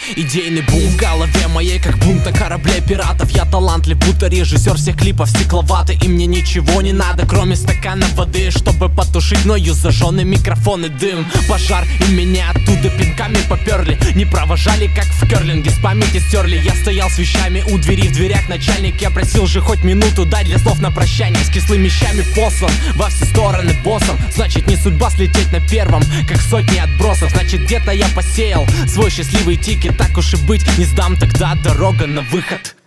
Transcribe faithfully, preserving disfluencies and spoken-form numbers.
Идейный бум в голове моей, как бунта кораблей пиратов. Я талантлив, будто режиссер всех клипов стекловатый. И мне ничего не надо, кроме стакана воды, чтобы потушить мною зажженный микрофон и дым. Пожар, и меня оттуда пинками поперли. Не провожали, как в керлинге, с памяти стерли. Я стоял с вещами у двери, в дверях начальник. Я просил же хоть минуту дать для слов на прощание. С кислыми щами послан во все стороны боссом. Значит, не судьба слететь на первом, как сотни отбросов. Значит, где-то я посеял свой счастливый тикет. Так уж и быть, не сдам, тогда дорога на выход.